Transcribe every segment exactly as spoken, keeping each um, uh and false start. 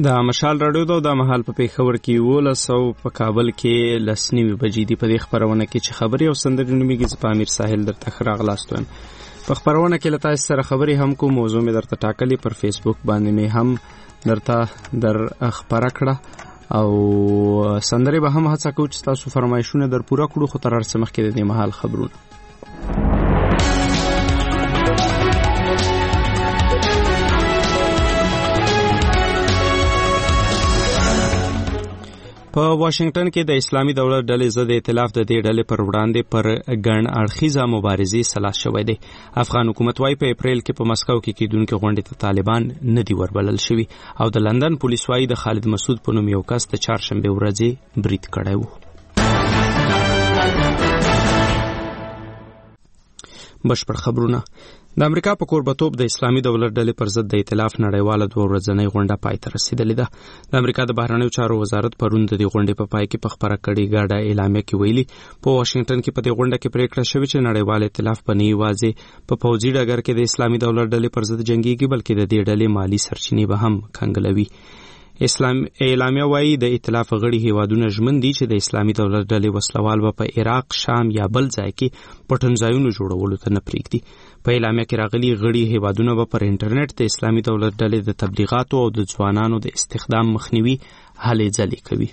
د مشال راډیو دا د مهال په پیښور کې ولس او په کابل کې لس نیمې بجې دي. په دې خبرونه کې چې خبرې او سندرې نومیږي په امیر ساحل درته ښه راغلاستون. په خبرونه کې له تاسو سره خبرې هم کوم. موضوع مې درته ټاکلې پر فیسبوک باندې مې هم درته در خبره کړه او سندرې به هم هڅه کوو چې تاسو فرمایشونه در پوره کړو. خو تر هر څه مخکې د دې مهال خبرونه په واشنگټن کې د اسلامي دولت ډلې ضد ائتلاف د دې ډلې پر وړاندې پر ګڼ اړخیزه مبارزې سلاح شوی دی. افغان حکومت وايي په اپریل کې په مسکو کې کېدونکې غونډې ته طالبان نه دي وربلل شوي او د لندن پولیس وايي د خالد مسعود په نوم یو کس د چهارشنبې ورځې برید کړی و. بشپړ خبرونه. د امریکا په کوربتوب د اسلامي دولت ډلې پر ضد د ائتلاف نړیواله دوه ورځنۍ غونډه پای ته رسیدلې ده. د امریکا د بهرنیو چارو وزارت پرون د دې غونډې په پای کې په خبره کړې ګاډه اعلامیه کې ویلي په واشنگټن کې په دې غونډه کې پریکړه شوې چې نړیوال ائتلاف په نه یوازې په پوځي ډګر کې د اسلامي دولت ډلې پر ضد جنګيږي بلکې د دې ډلې مالی سرچینې به هم کنګلوي. اسلام اعلامیه وايي د ائتلاف غړي هیوادونه ژمن دي چې د اسلامي دولت ډلې وسلوال به په عراق، شام یا بل ځای کې پټنځایونو جوړولو ته نه پرېږدي. په اعلامیه کې راغلي غړي هیوادونه به پر انټرنیټ د اسلامي دولت ډلې د تبلیغاتو او د ځوانانو د استخدام مخنیوي هلې ځلې کوي.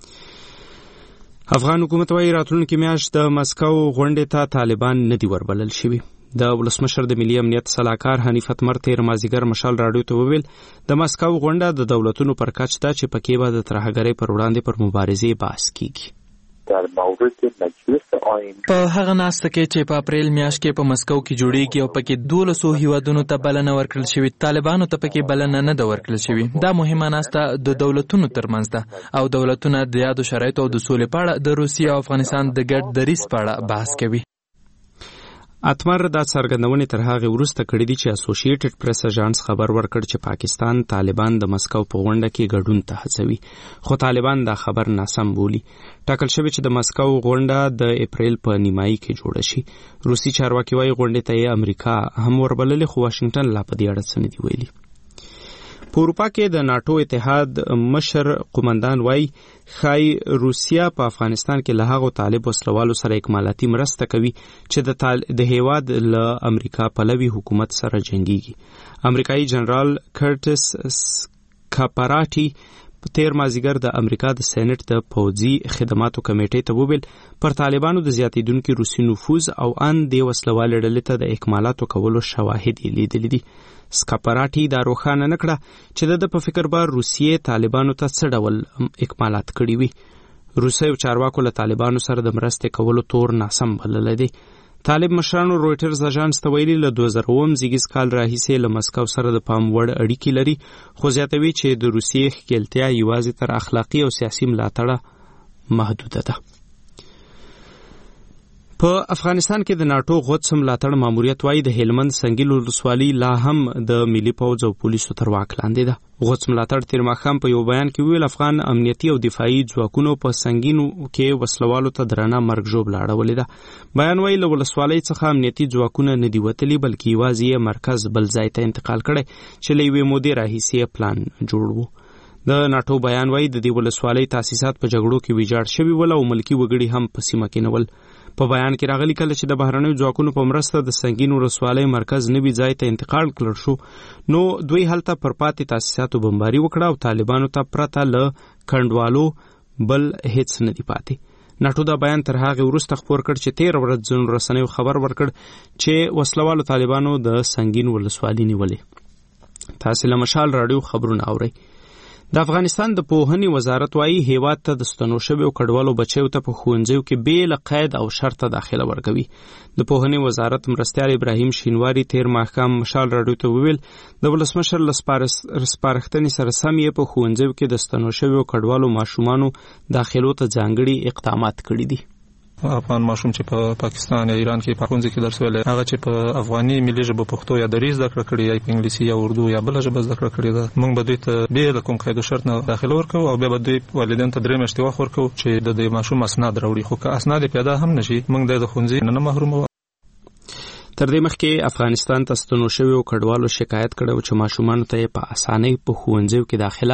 افغان حکومت وايي راتلونکي میاشت د مسکو غونډې ته طالبان نه دي وربلل شوي. د ولسمشر د ملي امنیت سلاکار حنیف اتمر تیر مازیګر مشال راډیو ته وویل د مسکو غونډه د دولتونو پر کچ ده چې پکې به د ترهګرۍ پر وړاندې پر مبارزې بحث کیږي. در مورد مجلس آئین په هغه ناسته کې چې په اپریل میاشت کې په مسکو کې جوړیږي او پکې دولسو هیوادونو ته بلنه ورکړل شوې، طالبانو ته پکې بلنه نه ده ورکړل شوې. دا مهمه ناسته د دولتونو ترمنځ ده او دولتونه د یادو شرایطو او د سولې په اړه د روسیې او افغانستان د ګډ دریځ په اړه بحث کوي. اتمر دا څرګندونې تر هغه وروسته کړې دي چې اسوسییټډ پریس اژانس خبر ورکړ چې پاکستان طالبان د مسکو په غونډه کې ګډون ته هڅوي، خو طالبان دا خبر ناسم بولي. ټاکل شوی چې د مسکو غونډه د اپریل په نیمایي کې جوړه شي. روسي چارواکي وايي غونډې ته یې امریکا هم وربللې خو واشنگټن لا په دې اړه څه نه دي ویلي. په اروپا کې د ناتو اتحاد مشر قومندان وايي خای روسیا په افغانستان کې له هغو طالب وسلوالو سره اکمالاتي مرسته کوي چې د تال... د هیواد له امریکا پلوي حکومت سره جنګيږي. امریکایي جنرال کرټس کاپراټي تیر مازیګر د امریکا د سېنات د پوځي خدماتو کمیټې ته وویل پر طالبانو د زیاتیدونکو روسي نفوذ او ان د وسلوال ډلې ته د اکمالاتو کولو شواهد لیدل دي. سکاپراټي دا روښانه نه کړه چې د په فکر بار روسیې طالبانو ته څه ډول اکمالات کړي وي. روسي چارواکو له طالبانو سره د مرستې کولو تور ناسم بللی دی. طالب مشرانو رويټرز اژانس ته ویلي له دوه زره اووه زیږیز کال راهیسې له مسکو سره د پام وړ اړیکې لري، خو زیاتوي چې د روسیې ښکېلتیا یوازې تر اخلاقي او سیاسي ملاتړه محدوده ده. په افغانستان کې د ناتو غوڅ ملاتړ ماموریت وايي د هلمند سنگیل ولسوالۍ لا هم د ملي پوځ او پولیسو تر واک لاندې ده. غوڅ ملاتړ تیر ماښام په یو بیان کې ویل افغان امنیتي او دفاعي ځواکونو په سنگینو کې وسلوالو ته درنه مرګ ژوبله اړولې ده. بیان وايي له ولسوالۍ څخه امنیتي ځواکونه نه دي وتلي بلکې یوازې یې مرکز بل ځای ته انتقال کړی چې له یوې مودې راهیسې پلان جوړ و. د ناتو بیان وايي د دې ولسوالۍ تاسیسات په جګړو کې ویجاړ شوي ول او ملکي وګړي هم په سیمه کې نه ول. په بیان کې راغلي کله چې د بهرنیو ځواکونو په مرسته د سنگین ولسوالۍ مرکز نوي ځای ته انتقال کړل شو نو دوی هلته پر پاتې تاسیساتو بمباري وکړه او طالبانو ته پرته له کندوالو بل هیڅ نه دی پاتې. ناتو دا بیان تر هغه وروسته خبر کړ چې تیر ورځ ځینو رسنیو خبر ورکړ چې وسلوالو طالبانو د سنگین ولسوالۍ نیولې. تاسو له مشال راډیو خبرونه اورئ. د افغانستان د پوهنې وزارت وايي هیواد ته د ستنو شویو کډوالو بچیو ته په ښوونځیو کې بې له قید او شرطه داخله ورکوي. د پوهنې وزارت مرستیال ابراهیم شینواری تیر ماښام مشال راډیو ته وویل د ولسمشر له سپارښتنې سره سم یې په ښوونځیو کې د ستنو شویو کډوالو ماشومانو داخلو ته ځانګړي اقدامات کړي دي. افغان ماشوم چې په پاکستان یا ایران کې په ښوونځي کې درس ویلی هغه چې په افغاني ملي ژبه پښتو یا دري زده کړه کړې یا په انګلیسي یا اردو یا بله ژبه زده کړه کړې ده موږ به دوی ته بې له کوم قید و شرط نه داخله ورکوو او بیا به دوی والدینو ته درې میاشتې وخت ورکوو چې د دې ماشوم اسناد راوړي. خو که اسناد یې پیدا هم نشي موږ د ښوونځي نه نه محروموو. تر دې مخکې افغانستان ته ستنو شویو کډوالو شکایت کړی و چې ماشومانو ته یې په اسانۍ په ښوونځیو کې داخله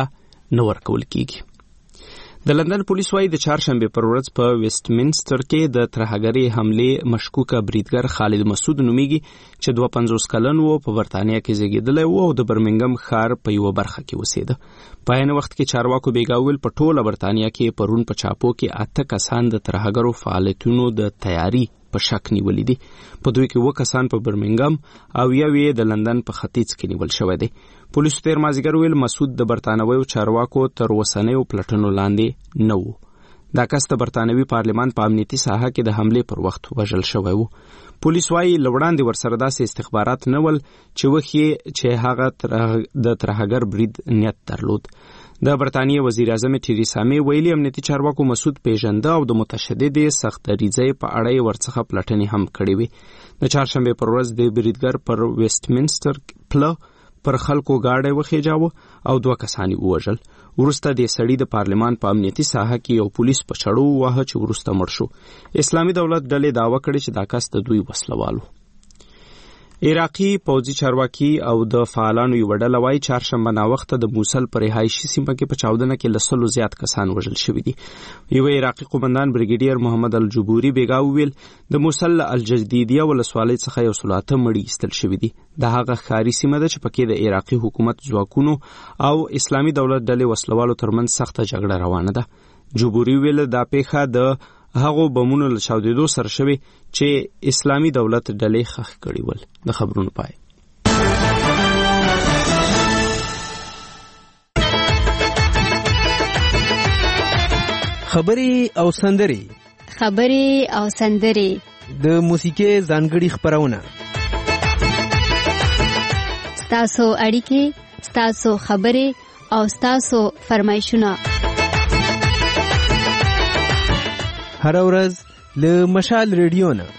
نه ورکول کیږي. د لندن پولیس وايي د چهارشنبه پر ورځ په ویسټ منسټر کې د ترهګرۍ حمله مشکوکه بریدګر خالد مسعود نومیږي چې دوه پنځوس کلن وو، په برتانیا کې زیږیدلی وو او د برمنګم ښار په یوه برخه کې اوسېده. په عین وخت کې چارواکو بیګا ویل په ټوله برتانیا کې پرون په چاپو کې اته کسان د ترهګرو فعالیتونو د تیاری په شک نیولې دي. په دوی کې اووه کسان په برمنګم او یو یې د لندن په ختیځ کې نیول شوی دی. پولیسو تیر مازدیګر ویل مسعود د برتانویو چارواکو تر اوسنیو پلټنو لاندې نه و. دا کس د برتانوي پارلمان په امنیتي ساحه کې د حملې پر وخت وژل شوی و. پولیس وايي له وړاندې ورسره داسې استخبارات نه ول چې وښیي چې هغه د ترهګر برید نیت درلود. د برتانیې وزیر اعظم تریسا مې ویلي امنیتي چارواکو مسعود پیژنده او د متشددې سختدریځۍ په اړه یې ورڅخه پلټنې هم کړې وې. د چهارشنبې پر ورځ د بریدګر پر ویسټ منسټر پله پر خلکو گاډی وخېجاوه او دوه کسان یې ووژل. وروسته د سړي د پارلمان په امنیتي ساحه کې یو پولیس په چړو وواهه چې وروسته مړ شو. اسلامي دولت ډلې دعوه کړې چې دا کس د دوی وسلوال و. عراقي پوځي چارواکي او د فعالانو یوه ډله وایي چهارشنبه ناوخته د موسل په رهایشي سیمه کې په چاودنه کې له سلو زیات کسان وژل شوي دي. یوه عراقي قومندان بریګیډیر محمد الجبوري بیګا وویل د موسل له الجدیدیه ولسوالۍ څخه یو سل اته مړي ایستل شوي دي. د هغه ښاري سیمه ده چې پکې د عراقي حکومت ځواکونو او اسلامي دولت ډلې وسلوالو ترمنځ سخته جګړه روانه ده. جبوري ویل دا پیښه د هغو بمونو له چاودېدو سره شوي چې اسلامي دولت ډلې ښخ کړي ول. د خبرونو پای. خبرې او سندرې خبرې او سندرې د موسیقۍ ځانګړي خپرونه ستاسو اړیکې، ستاسو خبرې او ستاسو فرمایشونه هر ورځ له مشال ریډیو نه.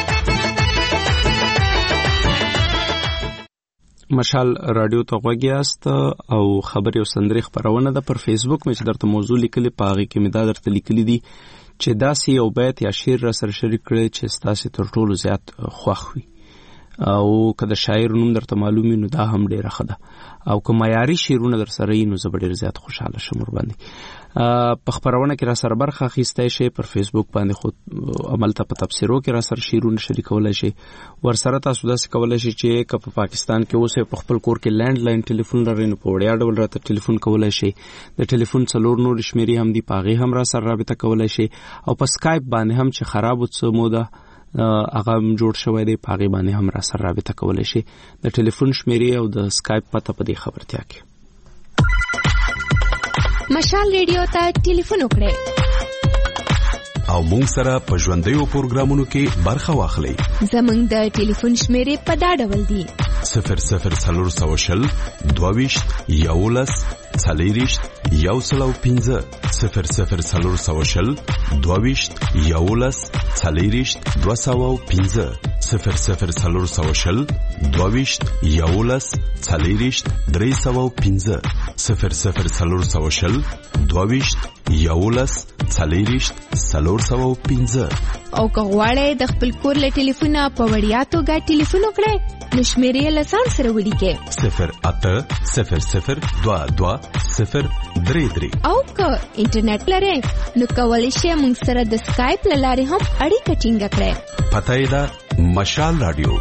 مشال رادیو ته غوږ یاست او خبرې او سندرې خپرونه ده. پر فیسبوک مې چې درته موضوع لیکلې په هغې کې مې دا درته لیکلي دي چې داسې یو بیت یا شعر را سره شریک کړی چې ستاسې تر ټولو زیات خوښ وي او که د شاعر نوم درته معلوم وي نو دا هم ډېره ښه ده او که معیاري شعرونه در سره وي نو زه به ډېر زیات خوشحاله شم ورباندې. په خپرونه کې را سره برخه اخیستی شئ. پر فیسبوک باندې خو هملته په تبصرو کې را سره شعرونه شریکولی شئ. ورسره تاسو داسې کولی شئ چې که په پاکستان کې اوسئ په خپل کور کې لینډ لاین ټلیفون لرئ نو په وړیا ډول راته ټلیفون کولی شئ. د ټلیفون څلور نورې شمېرې هم دي، په هغې هم را سره رابطه کولی شئ او په سکایپ باندې هم چې خراب و څه موده هغه هم جوړ شوی دی، په هغې باندې هم را سره رابطه کولی شئ. د ټلیفون شمېرې او د سکایپ پته په دې خبرتیا کې. مشال ریډیو ته ټلیفون وکړئ او مونږ سره په ژوندیو پروګرامونو کې برخه واخلئ. زمونږ د ټلیفون شمېرې په دا ډول دي: صفر صفر څلور سوه شل دوه ویشت یولس څلېرویشت یو سل او پنځه صفر صفر څلور سوه شل دوه ویشت یولس څلېرویشت دوه سوه او پنځه صفر صفر څلور سوه شل دوه ویشت یولس څلېرویشت درې سوه او پنځه صفر صفر څلور سوه شل دوه ویشت یولس څلېرویشت څلور سوه او پنځه. او که غواړئ د خپل کور له ټلیفونه په وړیا توګه ټلیفون وکړئ نو شمېرې یې له ځان سره ولیکئ: صفر اته صفر صفر دوه دوه صفر درې درې. او که انټرنیټ لرئ نو کولی شئ موږ سره د سکایپ له لارې هم اړیکه ټینګه کړئ. پته یې ده مشال رادیو.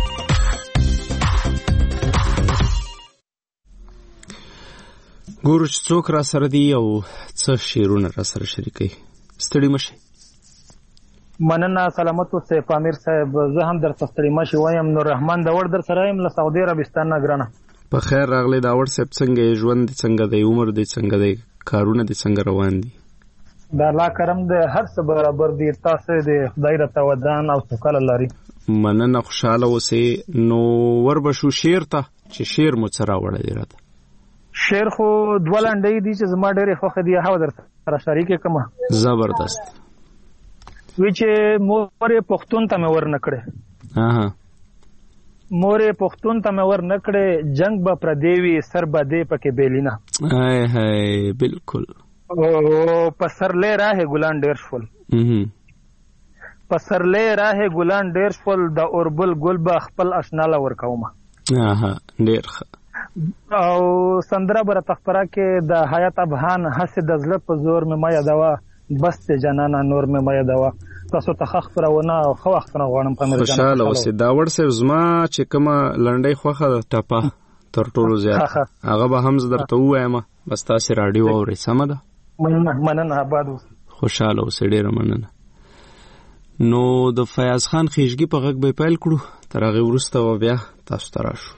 ګورو چې څوک را سره دي او څه شعرونه را سره شریکوي. ستړي مه شئ. مننه، سلامت اوسئ پامیر صاحب. زه هم درته ستړي مه شئ وایم. نور رحمان داوړ در سره یم له سعودي عربستان نه. ګرانه په خیر راغلی داوړ صاحب. څنګه یې؟ ژوند دې څنګه دی؟ عمر دې څنګه دی؟ کارونه دې څنګه روان دي؟ د الله کرم دی، هر څه برابر دي. تاسو دې خدای راته ودان او سوکاله لري. مننه، خوشحاله اوسئ. نو ور به شو شعر ته چې شعر مو څه راوړی دی راته؟ شعر خو دوه لنډۍ دي چې زما ډېرې خوښې دي، هغه در سره شریکې کړم. زبردست. وی چې مور یې پښتون ته مې ور نه کړې مور یې پښتون ته مې ور نه کړې جنگ به پردی وي سر به دی پکې بیلینه. هی هی بالکل. او په سرلې راه ګلان ډېر شول په سرلې راه ګلان ډېر شول د اوربل ګل به خپل اشنا له ورکومه. اها ډېر ښه. او سندره بر تخپرا کې د حیات افغان حسد د زړه په زور مې ما یادوا بس ته جنانا نور مې ما یادوا تاسو ته خخ پرونه او خو وخت نه غواړم په مرجان خوشاله اوسې دا ورسې زما چې کومه لنډۍ خوخه ټپه تر ټولو زیات هغه به هم درته وایم بس تاسو رادیو اورئ سم ده مننه آباد خوشاله اوسې ډیره مننه. نو د فیاض خان خیشګي په غږ به پیل کړو تر هغه وروسته و بیا تاسو ته راشو.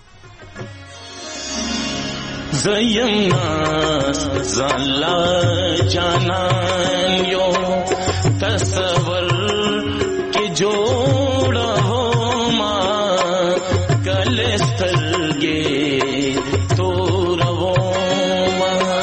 زینا زالا جانان یو تصور کی جوڑا ہو ماں کلسترگے تو رو ماں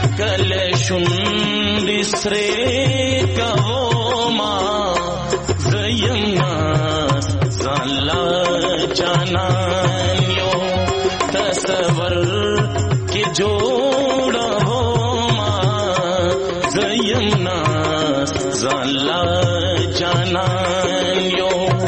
کلشن سرے کہو ماں زینا زالا جانان یو تصور کی جوڑا ہو ماں زینا زالا جانان یو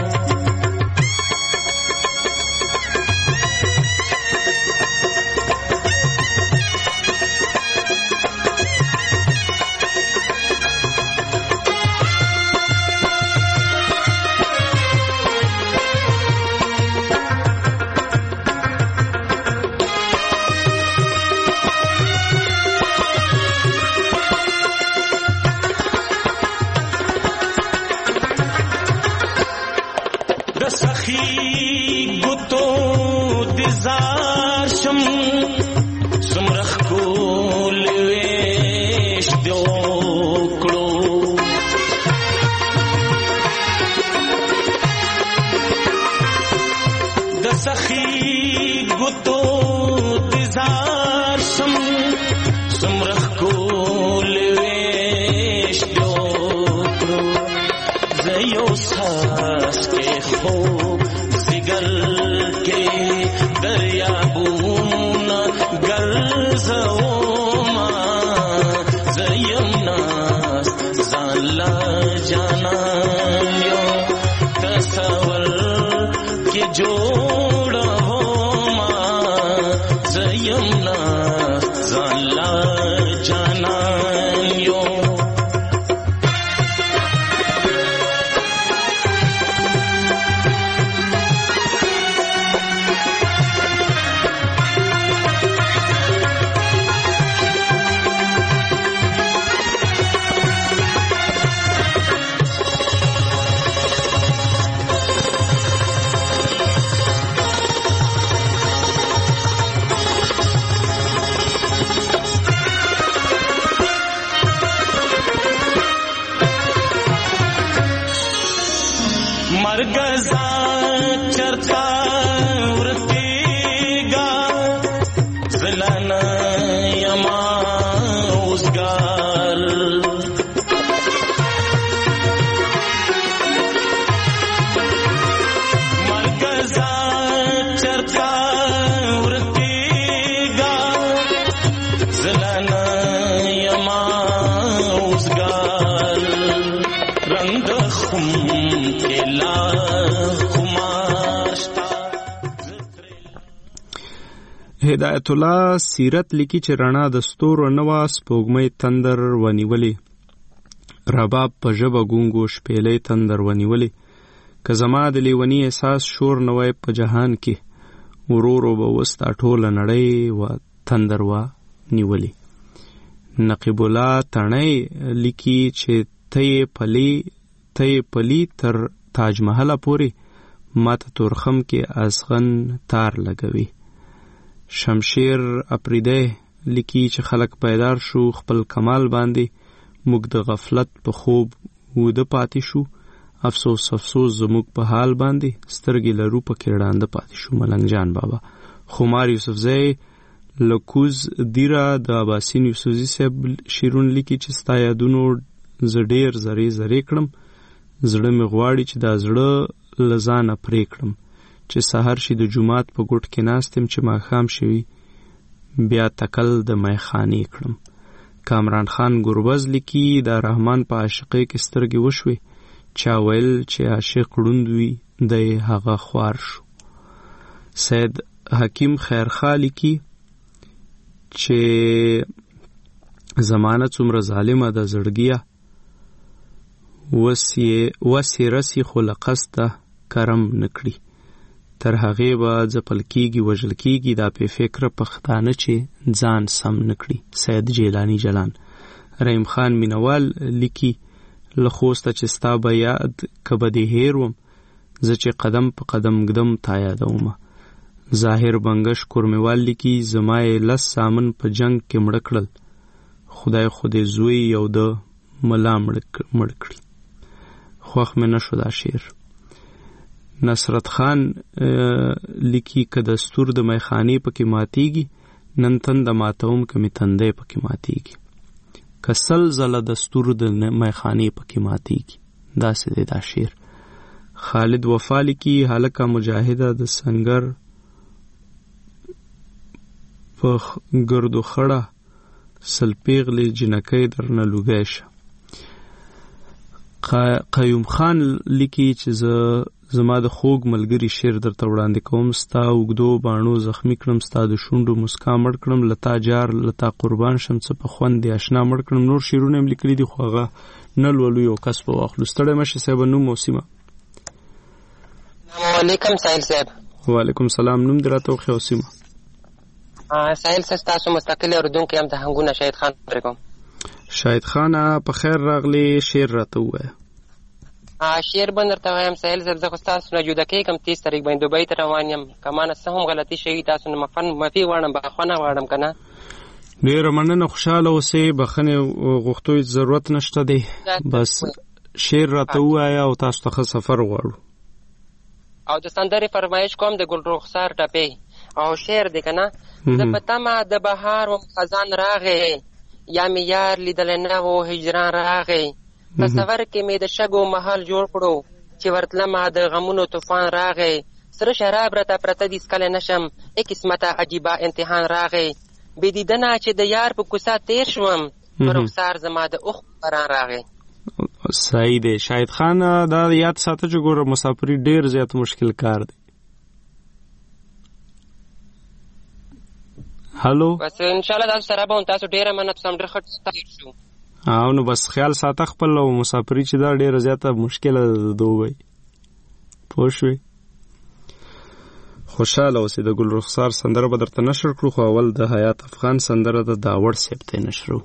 هدایت الله سیرت لیکي چې رڼا د ستورو نه وه سپوږمۍ تندر ونیولې رباب په ژبه ګونګو شپېلۍ تندر ونیولې که زما د لیوني احساس شور نه وای په جهان کې ورو ورو به اوس دا ټوله نړۍ و تندر وه نیولې. نقیب الله تڼۍ لیکي چې ته یې پلی ته یې پلی تر تاج محله پورې ما ته تورخم کې ازغن تار لګوي. شمشیر اپریدی لیکي چې خلک پیدار شو خپل کمال باندې موږ د غفلت په خوب وده پاتې شو افسوس افسوس زموږ په حال باندې سترګې لرو په کې ړانده پاتې شو. ملنګ جان بابا. خمار یوسفزی لکوز دیره د اباسین یوسفزي صاحب شیرون لیکي چې ستا یادونو زه ډېر زرې زرې کړم زړه مې غواړي چې دا زړه له ځانه پرې کړم چې سحر شي د جومات په ګوټ کې ناستم چې ماښام شوي بیا تکل د میخانې کړم. کامران خان ګربز لیکي د رحمان په عاشقۍ کې سترګې وشوې چا ویل چې عاشق ړوند وي دی هغه خوار شو. سید حکیم خیرخوا لیکي چې زمانه څومره ظالمه ده زړګیه وسی رسی خو لقصده کرم نکړي تر هغې به ځپل کېږي وژل کېږي دا پې فکره پښتانه چې ځان سم نکړي. سید جیلانی جلان. رحیم خان مینوال لیکي له خوسته چې ستا به یاد که به دې هېر وم زه چې قدم په قدم ږدم تا یادومه. ظاهر بنګش کورمیوال لیکي زما یې لس سامن په جنگ کې مړه کړل خدای خو دې زوی یو د ملا مړ کړي. خوښ مې نه شو دا شعر. نصرت خان لیکي که دستور د میخانې پکې ماتیږي نن تنده ماتوم که مې تندی پکې ماتیږي که سل ځله دستور د میخانې پکې ماتیږي. داسې دی دا شعر. خالد وفا لیکي هلکه مجاهده د سنگر په ګردو خړه سل پیغلې جنکۍ درنه لوګی شه. قیوم خان لیکي چې زه زما د خوږ ملګری شعر درته وړاندې کوم ستا اوږدو باڼو زخمی کړم ستا د شونډو مسکا مړ کړم لتا جار لتا قربان شم څه په خوند دې اشنا مړ کړم. نور شعرونه هم لیکلي دي خو هغه نه لولو یو کس په واخلو. ستړی مه شې صاحب نوم او سیمه. السلام علیکم ساحل صاحب. وعلیکم سلام. نوم دې راته وښیه او سیمه. ساحل صاحب ستاسو مستقل اورېدونکی یم د هنګونه شهید خان خبرې کوم. شهید خانه په خیر راغلی. شعر راته ووایه. شعر به درته وایم ساحل صاحب زه خو ستاسو نه جوده کېږم تیس تاریخ باندې دوبۍ ته روان یم که ما نه څه هم غلطي شوي تاسو نه معافي غواړم بخښنه غواړم که نه. ډېره مننه خوشحاله اوسئ. بخښنې غوښتو هېڅ ضرورت نشته دی. بس شعر راته ووایه او تاسو ته ښه سفر غواړو. او د سندرې فرمایش کوم د ګل رخسار ټپې او شعر دی که نه. زه په تمه د بهار وم خزان راغی یا مې یار لیدلی نه و هجران راغی تصور کې مې د شګو محل جوړ کړو چې ورتلمه د غمونو طوفان راغی سره شراب راته پرته دي څکلی نشم ای قسمته عجیبه امتحان راغی بې دیدنه چې د یار په کوڅه تیر شوم په رخسار زما د اوښ باران راغی. صحیح دی شاهد خان. دا یاد ساته چې ګوره مسافري ډېر زیات مشکل کار دی. هلو بس انشاءالله تاسو سره به تاسو ډېره مننه تاسو هم ډېر ښه تیر شو. او نو بس خیال ساته خپل او مسافري چې دا ډېره زیاته مشکله ده د دوبۍ پوه شوې. خوشحاله اوسې. د ګل رخسار سندره به درته نشر کړو خو اول د حیات افغان سندره د داوړ صاحب ته نشرو.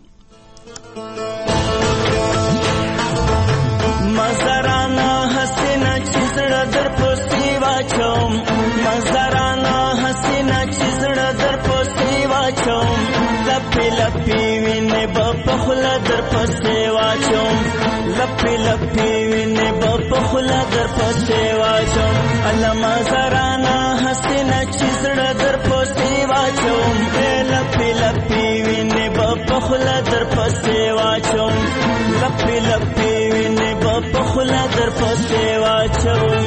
مزدارانه حسینه چې زړه در پسې واچوم مزدارانه حسینه چې زړه در پسې واچوم لپې لپې وینې به په خوله در پسې واچوم لپې لپې وینې به په خوله در پسې واچوم الله مزدارانه حسینه چې زړه در پسې واچوم لپې لپې وینې به په خوله در پسې واچوم لپې لپې وینې به په خوله در پسې واچوم.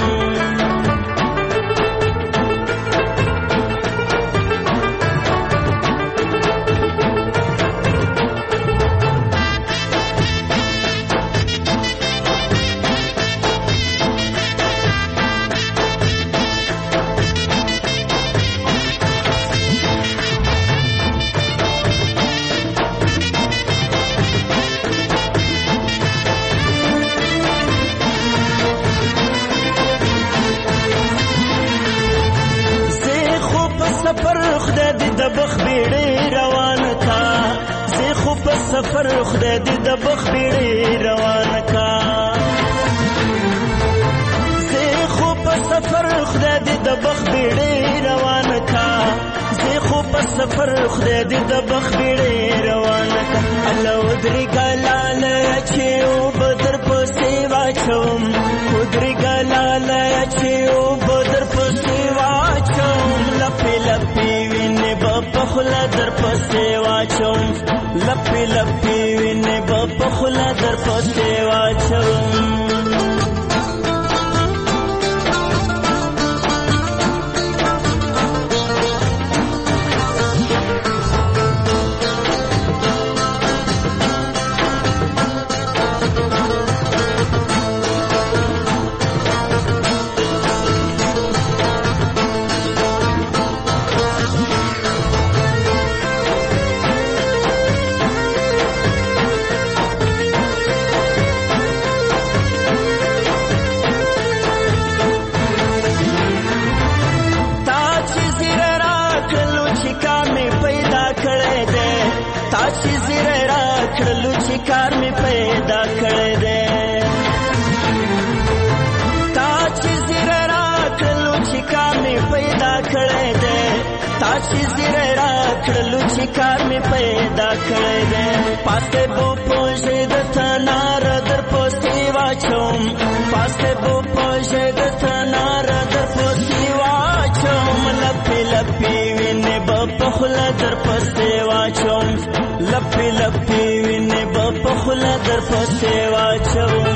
سفر خدای دې د بخ بیړې روان کا زه خو په سفر خدای دې د بخ بیړې روان کا زه خو په سفر خدای دې د بخ بیړې روان کا الله ودري ګلال چې او بدر په سیوا چوم ودري ګلال چې او بدر په سیوا چوم لپې لپې وینې په خوله در پسې واچوم لپې لپې وینې به په خوله در پسې واچوم. داسې زیری راکړلو چې کار مې پیدا کړی دی پاسې بو پوژې د تناره در پسې واچوم پاسې بو پوژې د تناره در پسې واچوم لپې لپې وینې به په خوله در پسې واچوم لپې لپې وینې به په خوله در پسې واچوم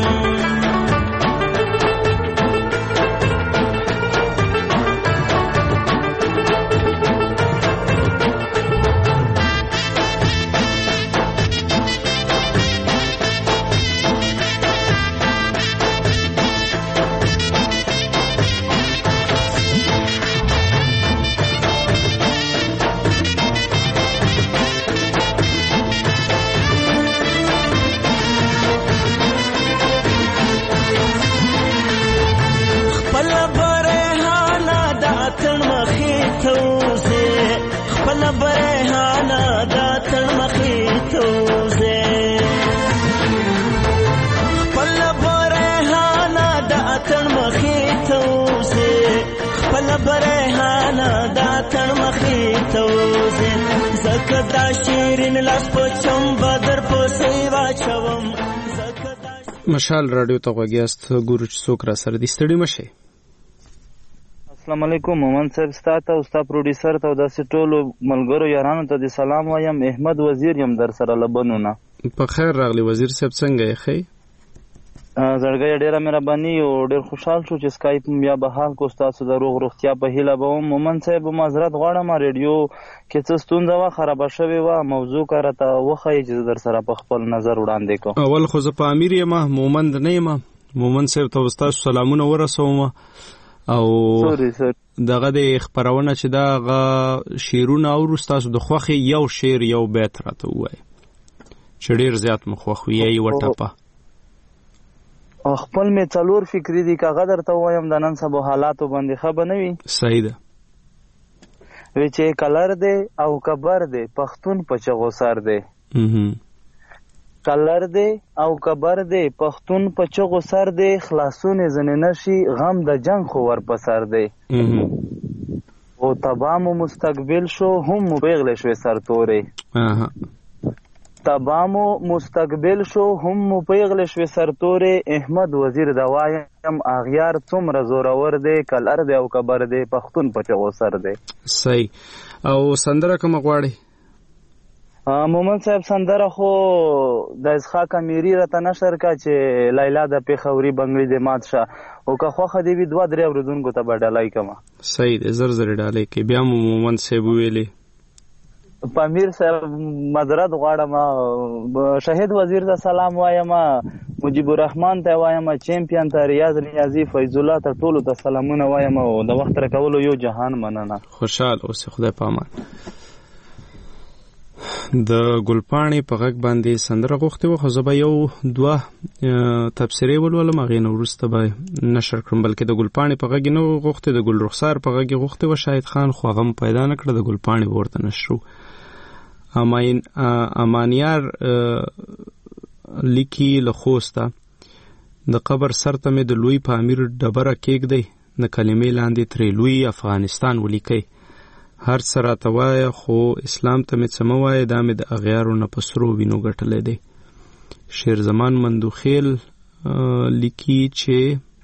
مشال رادیو ته غوږیاست ګورو چې څوک را سره دي ستړي مشئ السلام علیکم مومن صاحب ستا ته او ستا پروډیوسر ته او داسې ټولو ملګرو یارانو ته د سلام وایم احمد وزیر یم در سره لبنونه په خیر راغلی وزیر صاحب څنګه یې ښی زړګی ډېره مهرباني او ډېر خوشحال شو چې سکایپ بیا به حال کو ستاسو د روغ روغتیا په هیله به وم مومن صاحب معذرت غواړم ریډیو کې څه ستونزه وه خرابه شوې وه موضوع که راته وښیي چې زه در سره په خپل نظر وړاندې کوم اول خو زه په امیر یم مومند نه یم مومن صاحب ته ستاسو سلامونه ورسوم او دغه د خپرونه چې دغه شعرونه اورو ستاسو د خوښې یو شعر یو بیت راته ووایي چې ډېر زیات مو خوښ وي یا یې وټپه خپل می څلور فکری دي که غدر ته وایم د نن سبا حالاتو باندې ښه به نه وي صحیح ده وی چې کلر دی او کبر دی پښتون په چغو سر دی کلر دی او کبر دی پښتون په چغو سر دی خلاصون ځنې نشي غم د جنگ خو ور په سر دی او تبامو مستقبل شو هم پیغلې شوې سرتورې تبامو مستقبل شو هم مو پیغلې شوې سرتورې احمد وزیر د وایم اغیار څومره زورور دی کلر دی او کبر دی پښتون په چغو سر دی صحیح او سندره کوم غواړي مومن صاحب سندره خو د اسحاق امیری راته نشر کا چې لیلا د پیښوري بنگړي د مات شه او که خوښه دی وي دوه درې اورېدونکو ته به ډالۍ کومه صحیح دی زر زر ډالۍ کوي بیا مو مومن صاحب ویلې په امیر صاحب معذرت غواړم شهید وزیر ته سلام وایم مجيب الرحمن ته وایم چمپیون ته ریاض ریاضي فیض الله ته ټولو ته سلامونه وایم او د وخت راکولو یو جهان مننه خوشحال اوسې خدای پامان د ګلپاڼې په غږ باندې سندره غوښتې وه خو زه به یو دوه تبصرې ولولم هغې نه وروسته به نشر کړم بلکې د ګلپاڼې په غږ یې نه غوښتې د ګل رخسار په غږ یې غوښتې وه شاهد خان خو هغه م پیدا نه کړه د ګلپاڼې به ورته نشرو امانیار لیکي له خوسته د قبر سر ته مې د لوی پامیر ډبره کېږدئ د کلمې لاندې ترې لوی افغانستان ولیکئ هر څه راته وایه خو اسلام ته مې څه مه وایه دا مې د اغیارو نه په سرو وینو ګټلی دی شیر زمان مندوخیل لیکي چې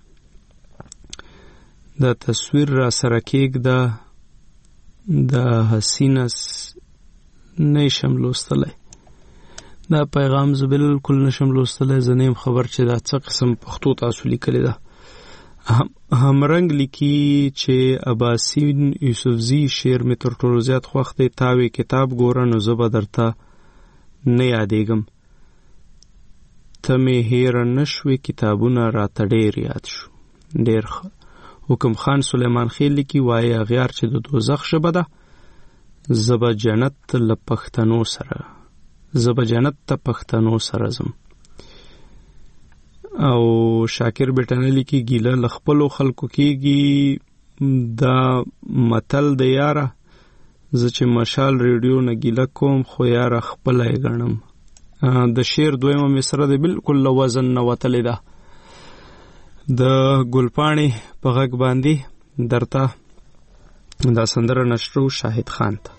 د تصویر را سره کېږده د حسینه نه شم لوستلی دا پیغام زه بالکل نشم لوستلی زه نه یم خبر چې دا څه قسم پښتو تاسو لیکلی ده همرنګ لیکي چې عباسین یوسفزي شعر مې تر ټولو زیات خوښ دی تاوې کتاب ګوره نو زه به درته نه یادېږم ته مې هیره نه شوې کتابونه راته ډېر یاد شو ډېر ښه حکم خان سلیمان خیل لیکي وایي اغیار چې د دوزخ ژبه ده زه به جنت له پښتنو سره زه به جنت ته پښتنو سره ځم او شاکر بیٹانه لیکي ګیله له خپلو خلکو کېږي دا متل د یاره زه چې مشال ریډیو نه ګیله کوم خو یاره خپله یې ګڼم د شعر دویمه مصره دی بالکل له وزن نه وتلې ده د ګلپاڼې په غږ باندې درته دا سندره نشرو شاهد خان ته.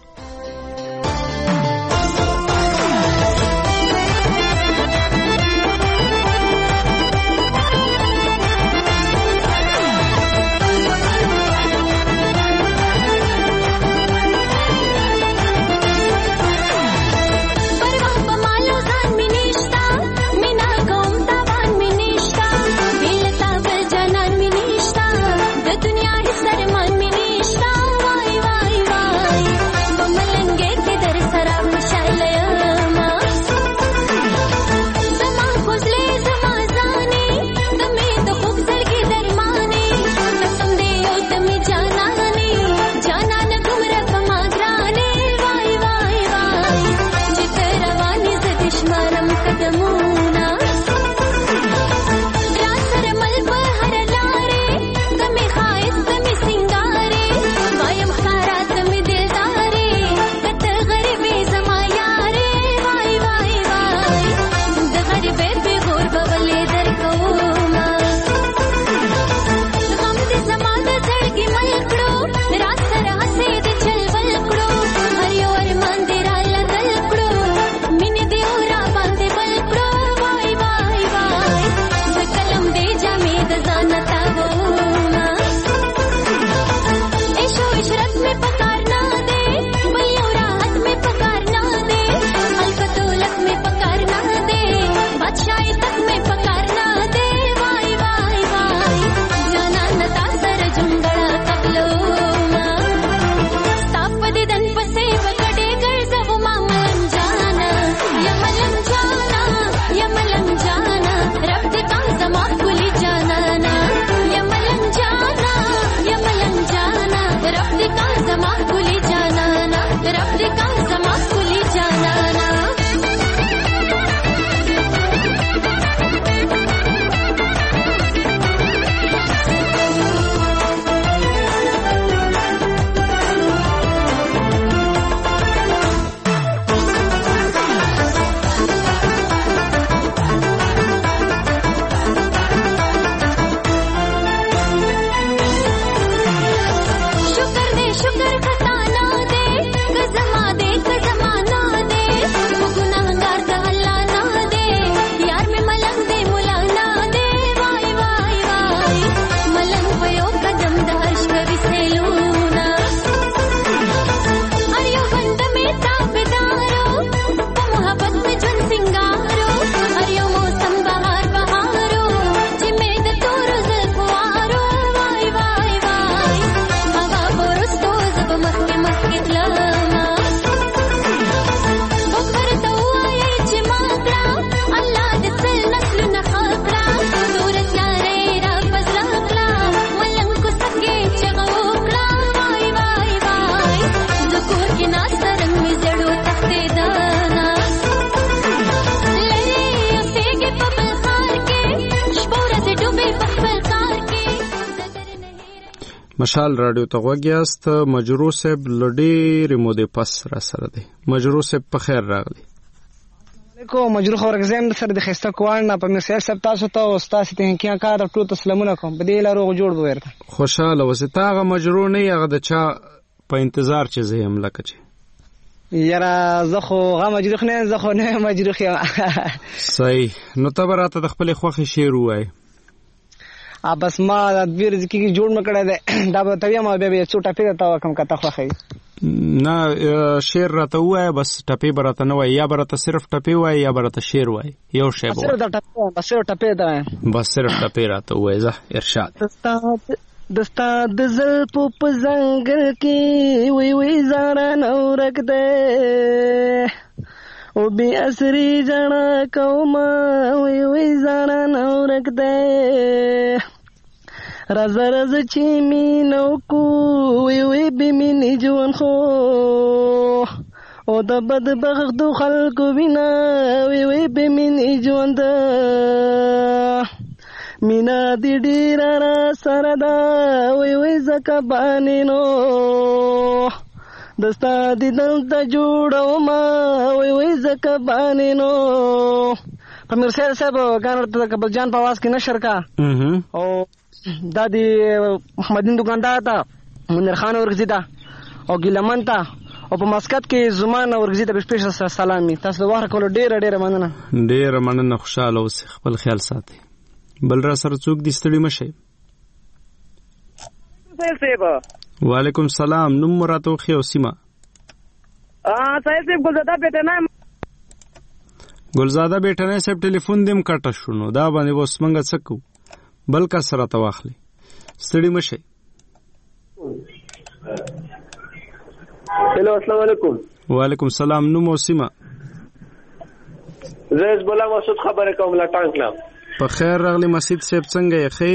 مشال رادیو ته غوږیاست. مجرو صاحب لډېرې مودې پس را سره دی. مجرو صاحب په خیر راغلی. کو مجرو خورګزم سره د خسته کوان نه په مسیر سب تاسو ته او تاسو ته کیا کار ټول تسلیمونه کوم په دې لارو جوړ ورته خوشاله وسه هغه مجرو نه هغه د چا په انتظار چې زه هم لکه چې یاره زه خو هغه مجرو نه زه خو نه مجرو خیا صحیح. نو ته براته د خپل خوخي شعر وای ا بس ما د ویر ځکه جوړ مکړه ده دا به تویا ما به څوټه پیدا تا کوم کته خوخي نه شعر راته وای بس ټپی براته نه وای یا براته صرف ټپی وای یا براته شعر وای یو شی وای صرف د ټپی بس صرف ټپی ده بس صرف ټپی راته وای زه ارشاد دستا د زل په زنګل کې وی وی زارا نورک ده او بی اسری جنا کوما وی وی زارا نورک ده راز راز چی می نو کو وی وی بی می نجوان خو او د بدبخت خلکو بنا وی وی بی می نجوان ده مینا دی ډیر را سره دا وی وی زکه باندې نو دستا دی دلته جوړو ما وی وی زکه باندې نو په مرسل صاحب غانر ته کبل جان په आवाज کې نشر کا او دا دی محمدین دکاندار تا منیر خان ورګزی ته او ګیلمن ته او په مسکت کې زمان ورګزی ته بشپړ سلامي. تاسو د وخت کولو ډیره ډیره مننه. ډیره مننه. خوشاله اوسئ، خپل خیال ساتئ. بل را سره څوک دي؟ ستړي مشئ. وعلیکم سلام. نوم مو راته وښیئ او سیمه. صاحب صاحب ګلزاده بیٹنه ګلزاده بیٹنه صاحب ټلیفون دیم کټه شونو دا باندې اوس منګه څه کوو؟ بل کا سره ته واخلي. ستړي مشئ. هلو السلام علیکم. وعلیکم سلام. نوم او سیمه. زه حزب الله مسعود خبره کوم لا ټانګ. په خیر راغلی مسعود صاحب، څنګه یې؟ ښه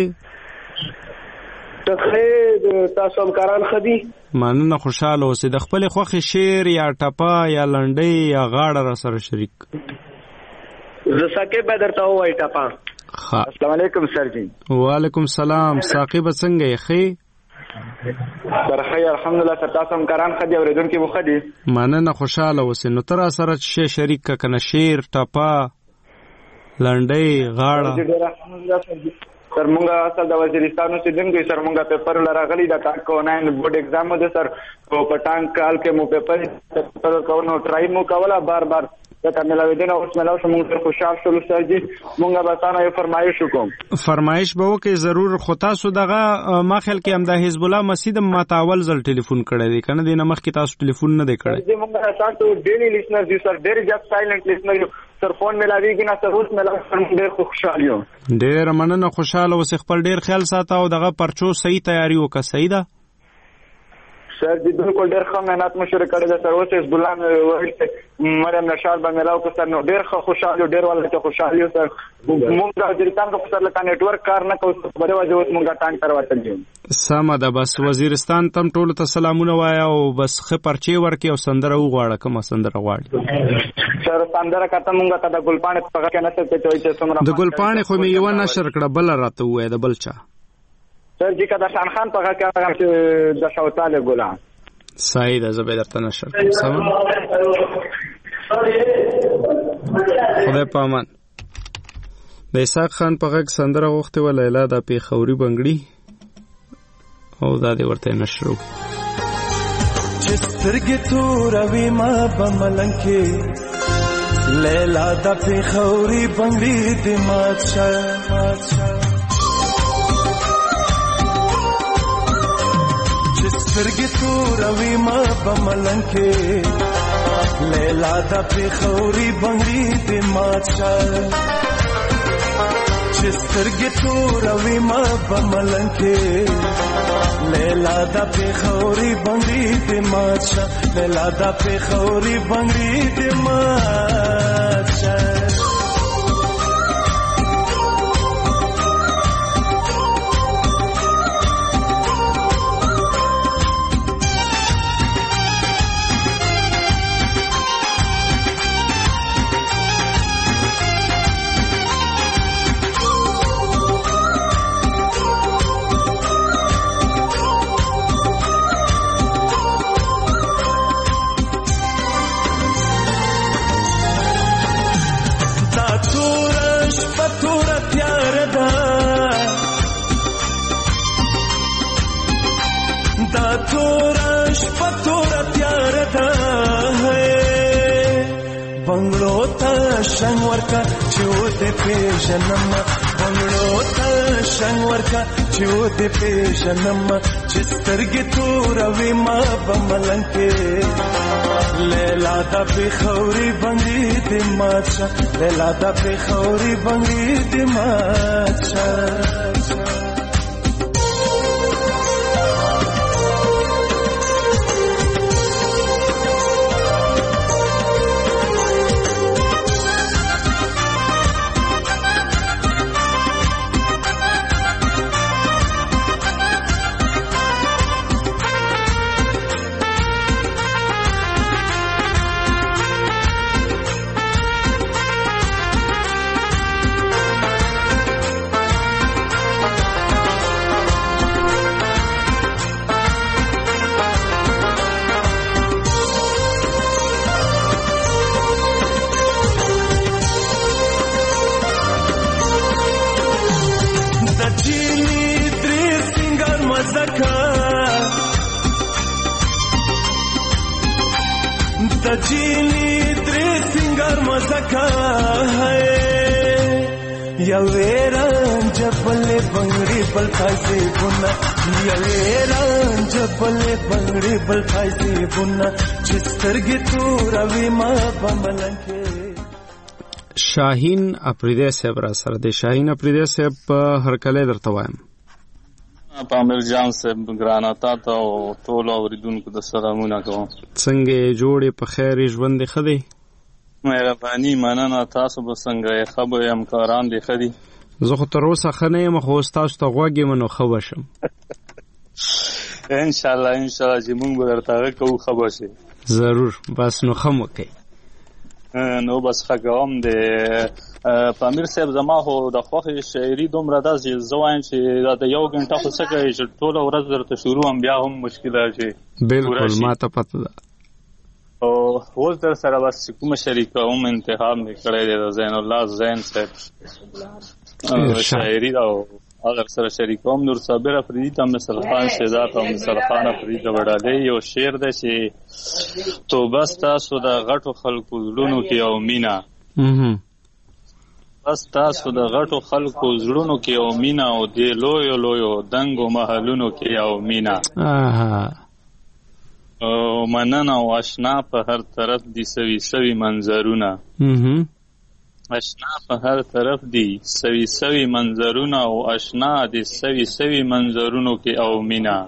ته تاسو همکاران ښه دي؟ مننه. خوشحاله اوسئ. د خپلې خوښې شعر یا ټپه یا لنډۍ یا غاړه را سره شریک. زه ساقب به درته ووایي ټپه. السلام علیکم سرجی. وعلیکم سلام. ساقب څنګه یې؟ ښه سر ښه الحمدلله. سر تاسو همکاران ښه دي؟ اورېدونکي مو ښه دي؟ مننه. خوشحاله اوسئ. نو ته را سره شی شریک که که نه؟ شعر، ټپه، لنډۍ، غاړه. سر مونږه اصل د وزیرستان اوسېدونکي سر مونږه پیپر لراغلي د ټانک ناین بورډ ایگزام ده سر په ټانک کال کې مو پیپر کوو ټرای مو کوله بار بار ته ملاویدنه اوس ملاو شو. مونږ خوشحال شول سر جی. مونږه به تاسو یو فرمایش وکوم. فرمایش به وکړئ ضرور. خو تاسو دغه ما خیال کې هم د حزب الله مسجد ما ته اول ځل ټلیفون کړی دی کنه؟ دینه مخکې تاسو ټلیفون نه دی کړی؟ مونږه تاسو ډیلی لیسنر دي سر، ډېر زیات سایلنت لیسنر یو سر. فون ملاویږي نه سر، اوس ملاو سر. مونږ ډېر خوشحال یو. ډېر مننه. خوشحاله اوسئ. خپل ډېر خیال ساته او دغه پرچو صحیح تیاری وکړه. صحیح ده سر جی؟ بالکل ډېر ښه محنت مو شروع کړی ده سر. اوس حزب الله مریم نشار به ملاو که سر نو ډېر ښه خوشحال یو. ډېر والله ته خوشحال یو سر. مونږ د وزیرستان په سر لکه نیټورک کار نه کوو خبرې وجه اوس مونږ ټانک ته راوتلي یو. سمه ده. بس وزیرستان ته هم ټولو ته سلامونه وایه او بس ښه پرچې ورکړي او سندره وغواړه. کومه سندره غواړي؟ سر سندره کته مونږ ته د ګلپاڼې په هغه کې نشر کې چې څومره د ګلپاڼې خو مې یوه نشر کړه، بله راته ووایه د بل چا. سر جي که د شان خان په هغه کې د شوطالب ګلان. صحیح ده. زه به درته نشر کړم. سمه. خدای په امان. د اسحاق خان په غږ سندره غوښتې وه لیلا دا پېښوري بنګړي او دا دې ورته نشر وکړي. چې سترګې توروي ما به ملنګ کې لیلا دا پېښوري بنګړي دې مات شه. سترګې توروي ما په ملنګ کې لیلا دا پېښوري بنګړي دې مات شه. چې سترګې توروي ما په ملنګ کې لیلا دا پېښوري بنګړي دې مات شه. لیلا دا پېښوري بنګړي دې مات شه. شنگ ورکا چو دے پیشنم بنگلو تا شنگ ورکا چو دے پیشنم چسترگی تو روی ما بملنگ کے لیلا دا پېښوري بنګړي دې مات شه. لیلا دا پېښوري بنګړي دې مات شه. سجیلی درې سنگار مزکا ہے یوې رنج بلې بنگړي بل پایسې بونه یوې رنج بلې بنگړي بل پایسې بونه چې سترګې توروي ما په ملنګ کې. شاهین اپریدی صاحب را سره دی. شاهین اپریدی صاحب هرکلی درته وایم. پامیر جان صاحب ګرانه تا ته او ټولو اورېدونکو د سلامونه کوم. څنګه یې جوړې په خیر یې ژوند دې ښه دی؟ مهرباني مننه. تاسو به څنګه یې؟ ښه به یم، کاران دې ښه دي؟ زه خو تر اوسه ښه نه یم، خو اوس تاسو ته غوږ یم نو ښه به شم. انشاءالله انشاءالله چې مونږ به درته هغه کوو ښه به شي. ضرور. بس نو ښه مو کوئ. نو بس ښه کوم. د پامیر صاحب زما خو د خوښې شاعري دومره ده چې زه وایم چې د یو ګنټه خو څه کوي چې ټوله ورځ درته شروع هم بیا هم مشکله چې بالکل ما ته پته ده. او اوس در سره بس چې کومه شریکه هم انتخاب مې کړی دی د زین الله زین صاحب شاعري ده او هغه سره شریکوم. نور صابر افریدي ته مثل خان شهزاد او مثل خان افریدي د وډالۍ یو شعر دی چې توبه ستاسو د غټو خلکو زړونو کې او مینا بس تاسو د غټو خلکو زړونو کې او مینا او دې لویو لویو دنګو محلونو کې او مینا او مننه او اشنا په هر طرف دي سوي سوي منظرونه اشنا په هر طرف دي سوي سوي منظرونه او اشنا دي سوي سوي منظرونو کې او مینا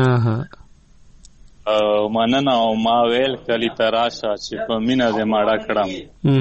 او مننه او ما ویل کلی تراشه چې په مینا دې ماړه کړم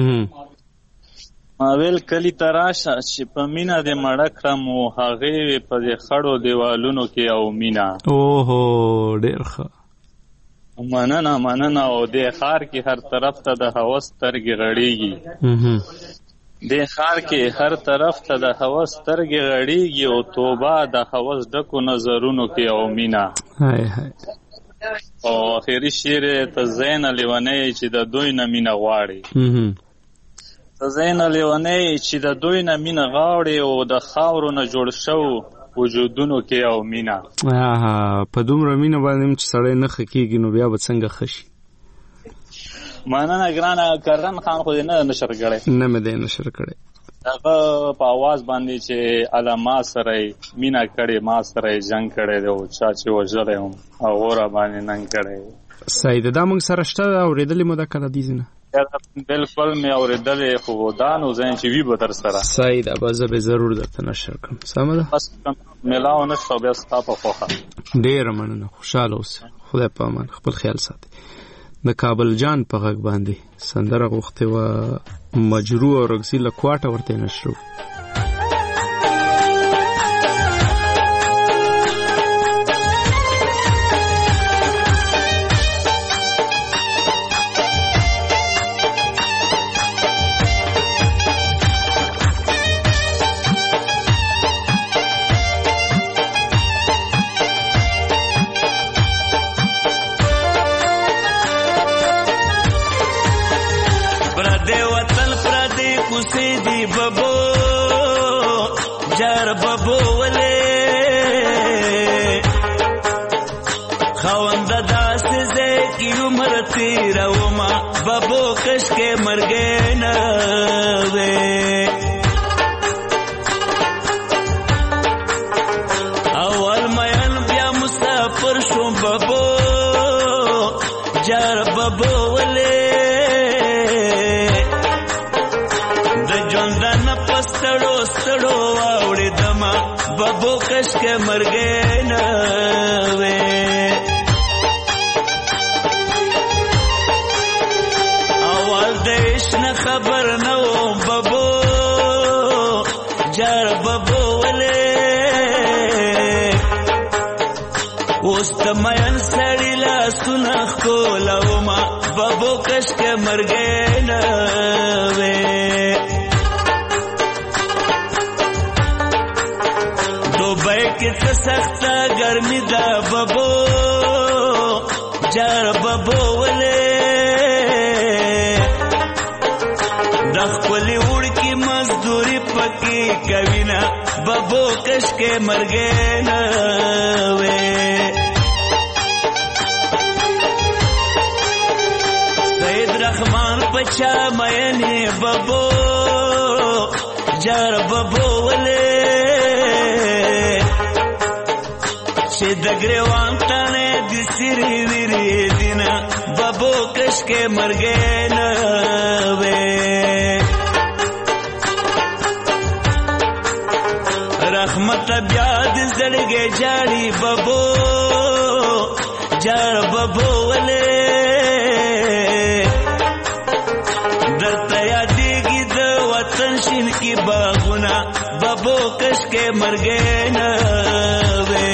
ما ویل کلی تراشه چې په مینا دې ماړه کړم او هغې په دې خړو دیوالونو کې او مینا. اوهو ډېر ښه. مننه مننه. او دې ښار کې هر طرف ته د هوس سترګې غړېږي دې ښار کې هر طرف ته د هوس سترګې غړېږي او توبه د هوس ډکو نظرونو کې او مینا. هاي هاي. او اخري شعر ته زین لیونی چې د دوی نه مینه غواړي ته زین لیونی چې د دوی نه مینه غواړي او د خاورو نه جوړ شو وجودونو کې او مینا. په دومره مینه باندې چې سړی نه ښه کېږي نو بیا به څنګه ښه شي. مننه ګرانه. کرن خان خو دې نه نشر کړی؟ نه مې دی نشر کړی. هغه په آواز باندې چې اله ما سره مینا کړې ما سره جنګ کړی دی او چا چې وژلی هم هغو را باندې ننګ کړی. صحیح ده. دا موږ سره شته اورېدلې مو ده کله دې ځینه؟ بالکل مې اورېدلې خو دا نو زین چې وي به در سره. صحیح ده. به زه به ضرور درته نشر کړم. سمه ده. بس میلاو نه شو بیا ستا په خوښه. ډېره مننه. خوشحاله اوسئ. خدای په امان. خپل خیال ساتئ. د کابل جان په غږ باندې سندره غوښتې وه مجروح او رګزي له کوټه ورته نشرو. ببو کش کے مر گئے نہ وے اول مین بیا مسافر شو ببو جار ببو ولے د ژوندان پستړو ستړو واوړې دما ببو کش کے مر گئے نہ وے خبر نو ببو جار ببو ولے اوست مین سړی لا سنخ کولو ما ببو کش کے مر گئے نہ وے دوبئی کی سخت گرمی دا ببو جار ببو ولے خپل وړ کی مزدوری پکی کوینا ببو کش کے مر گئے نہ وے سید پچا مینه ببو جار ببو ولې چې د ګریوان تانه د سری ویری دینا ببو کش کې مرګې نه وې رحمت بیا د زړګې جاړي ببو جار ببو ولې درته یادېږي د وطن شین کې باغونه ببو کش کې مرګې نه وې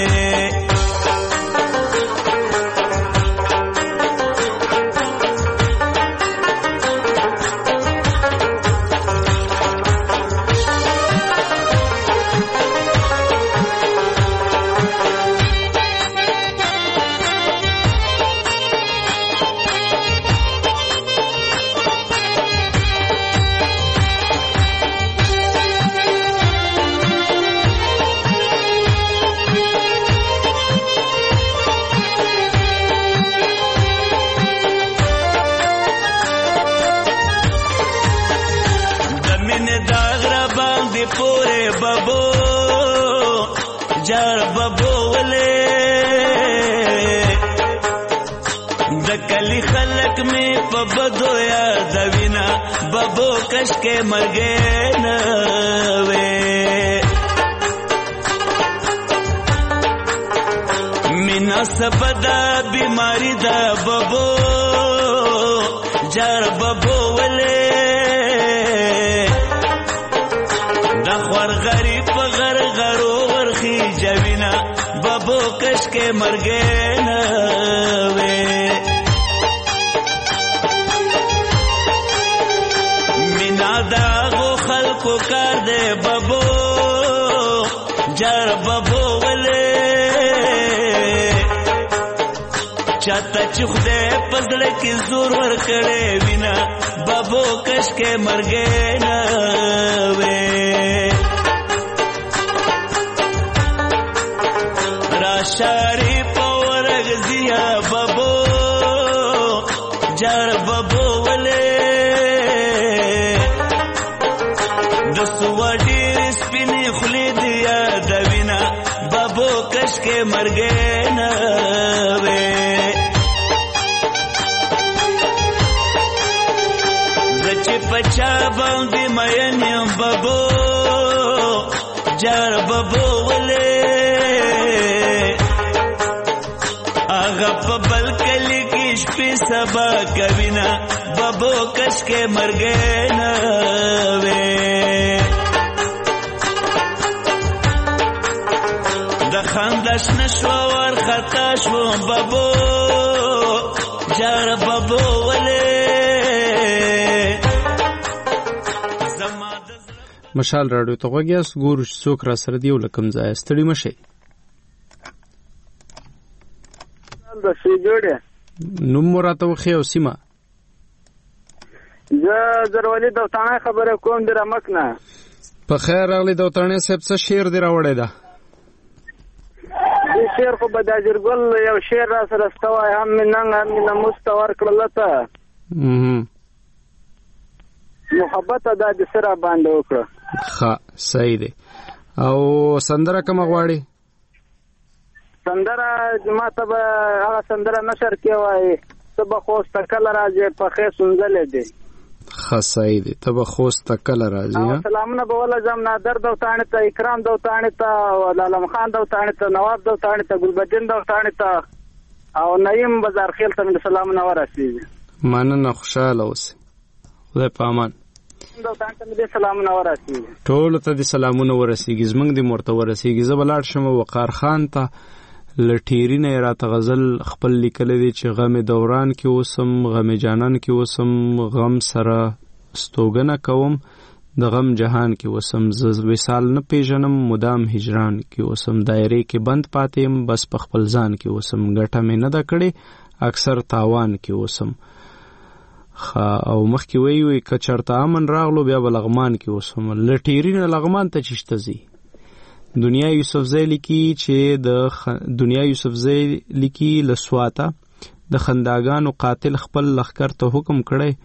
جار ببو ولې د کلی خلک می په بدو یادوینا ببو کش کې مرګې نه وې مینا سبدا بیماری دا ببو جار ببو ولې د خور غریب غر غرو ورخي جوینا ببو کش کې مرګې نه وې مینا دا غو خلکو کار دې ببو جار ببو ولې چاته چې خدای پزړه کې زور ور کړې وینا ببو کش کې مرګې نه وې شاری پورگ زیا ببو جار ببو ولې د سوډی سپینې خلی دیا دوینا ببو کش کې مرګې نه وې زچ پچا باندې مېنم ببو جار ببو ولې په بل کلی کې شپې سبا کوینا ببو کش کې مرګې نه وې د خندش نشو ور خطا شو ببو جار ببو ولې مشال راډیو ته غوږیاست ګورو چې څوک را سره دی ولکم ځای ستړي مشي د شي جوړه نوم مراته وخی او سیمه زه زرولي د تانه خبره کوم در مکنه په خیر راغلی د تانه صاحب څه شعر دی راوړی دا د شعر خو به د اجرګل یو شعر را سره استوای هم نن هم مستور کړلته محبت ادا د سره باندې وکړه ښه صحیح دی او سندره کوم غواړي سندره جماعت به هغه سندره نشر کې وای تبه خوست کله راځي په خې سنځلې دي خصای دي تبه خوست کله راځي سلامونه به ولا جام نادر دوتانه ته اکرام دوتانه ته علم خان دوتانه ته نواب دوتانه ته ګلبدین دوتانه ته او نعیم بازار خیل ته سلامونه ورسیږي مننه خوشاله اوسې خدای په امان دوتانه ته سلامونه ورسیږي ټول ته دي سلامونه ورسیږي زمنګ دي مرته ورسیږي زبلاړ شمه وقار خان ته لټیرینه راته غزل خپل لیکل دي چې غم دوران کې اوسم غم جانان کې اوسم غم سره ستوګنه کوم د غم جهان کې اوسم ز وصال نه پیژنم مدام هجران کې اوسم دایره کې بند پاتیم بس په خپل ځان کې اوسم ګټه مې نه د کړې اکثر تاوان کې اوسم خا او مخ کې وی وی کچرته امن راغلو بیا بلغمان کې اوسم لټیرینه لغمان ته چشتزي دنیا یوسفزی لیکي چې د خ... دنیا یوسفزی لیکي لسواته د خنداګانو قاتل خپل لخر ته حکم کړي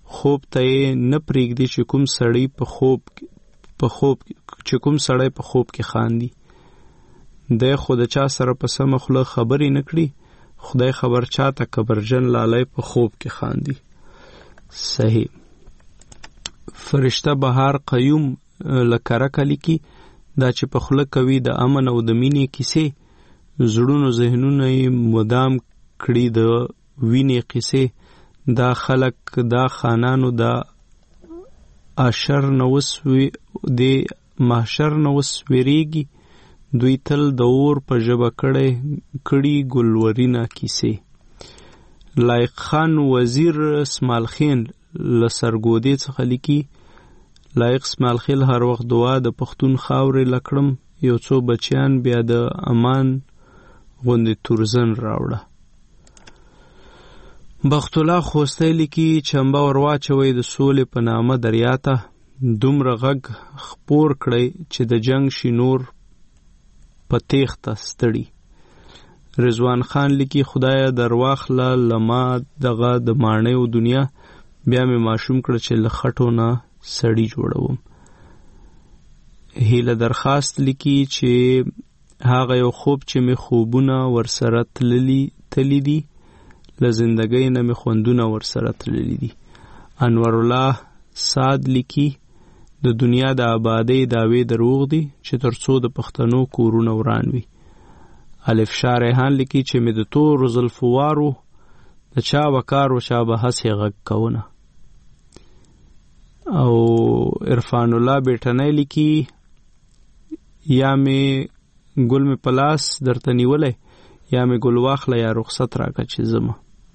خوب ته یې نه پرېږدي چې کوم سړی په خوب په خوب چې کوم سړی په خوب کې خاندي. دی خو د چا سره په سمه خوله خبرې نه کړي، خدای خبر چاته کبرجن لالی په خوب کې خاندي. صحیح. فرشته بهار قیوم لکرکه لیکي دا چې په خوله کوي د امن او د مینې کیسې، زړونو ذهنونه یې مدام کړي د وینې قیسې. دا خلک دا خانانو دا اشر نوس وی د محشر نوس ویریږي، دوی تل د اور په ژبه کړي کړي ګلورینا کیسې. لایق خان وزیر اسماعیل خان له سرګودې څخه لیکي لایق اسماعیل خان هر وخت دعا د پښتون خاورې لکړم، یو څو بچیان بیا د امان غوندې تورزن راوړه. بخت الله خوستی لیکي چمبه ورواچوي د سولې په نامه دریاته، دومره غږ خپور کړی چې د جنگ شي نور په تیښته ستړي. رضوان خان لیکي خدای درواخله لما دغه د ماڼیو دنیا، بیا مې ماشوم کړه چې له خټو نه سړی جوړوم. هیله درخواست لیکي چې هغه یو خوب چې مې خوبونه ورسره تللی تللی دي، له زندګۍ نه مې خوندونه ورسره تللی دي. انور الله سعد لیکي د دنیا د آبادۍ دعوې دروغ دي چې تر څو د پښتنو کورونه وران وي. الف شاه ریحان لیکي چې مې د تورو زلفو وارو د چا وکار و چا به هسې غږ کونه. او عرفان الله بیټنی لیکي یا مې ګل مې پلاس درته نیولی، یا مې ګل واخله یا رخصت راکه چې زما.